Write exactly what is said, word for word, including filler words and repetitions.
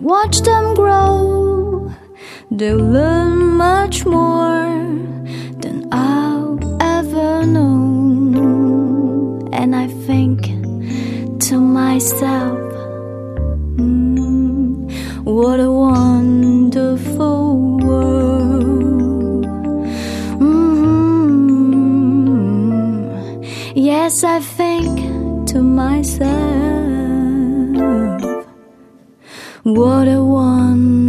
watch them grow. They'll learn much more than I'll ever know. And I think to myself, mm, what a wonderful world. Mm-hmm. Yes, I think to myself, what a wonderful